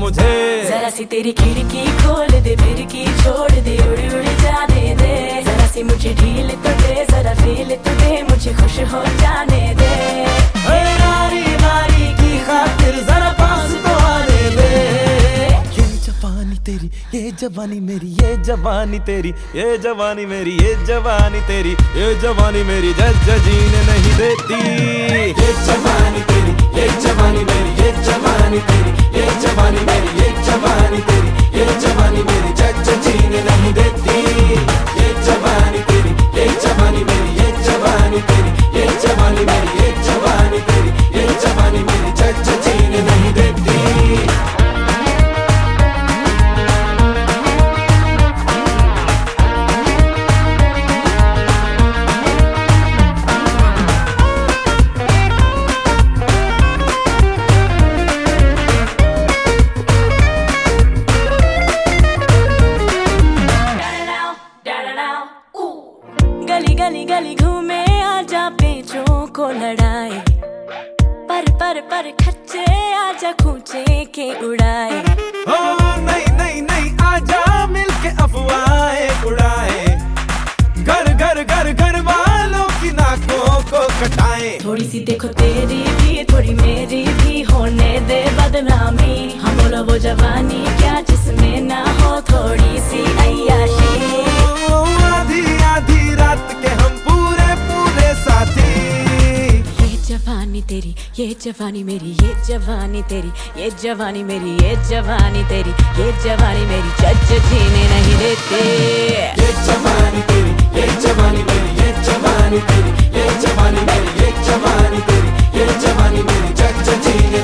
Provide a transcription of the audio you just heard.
मुझे। जरा सी तेरी खिड़की खोल दे, खिड़की छोड़ दे, उड़ उड़ जाने दे। जरा सी मुझे ढील तो दे, जरा फील तो दे, मुझे खुश हो जाने दे। नारी नारी की खातिर जरा पास तो आने दे। ये जवानी तेरी, ये जवानी मेरी, ये जवानी तेरी, ये जवानी मेरी, ये जवानी तेरी, ये जवानी मेरी जज जीने नहीं देती। ये जवानी तेरी, ये जवानी मेरी, ये जवानी तेरी, ये जवानी मेरी, ये जवानी तेरी, ये जवानी मेरी जज जीने नहीं देती। ये जवानी तेरी, ये जवानी मेरी, ये जवानी तेरी, ये जवानी मेरी, ये जवानी तेरी, ये जवानी मेरी जज जीने नहीं देती। गली गली गली घूमे, आजा पेचों को लड़ाए, पर खच्चे आजा खूंचे के उड़ाए। ओ नहीं नहीं नहीं, आजा मिलके अफवाहें उड़ाए, घर घर घर घर वालों की नाकों को कटाए। थोड़ी सी देखो तेरी भी, थोड़ी मेरी भी, होने दे बदनामी। हम बोलो वो जवानी क्या जिसमें ना हो थोड़ी सी अय्याशी। आधी आधी रात के हम पूरे पूरे साथी। ये जवानी तेरी, ये जवानी मेरी, ये जवानी तेरी, ये जवानी मेरी, ये जवानी तेरी, ये जवानी मेरी जज जीने नहीं देते। ये जवानी तेरी, ये जवानी मेरी, ये जवानी तेरी, ये जवानी मेरी, ये जवानी तेरी, ये जवानी मेरी जज जीने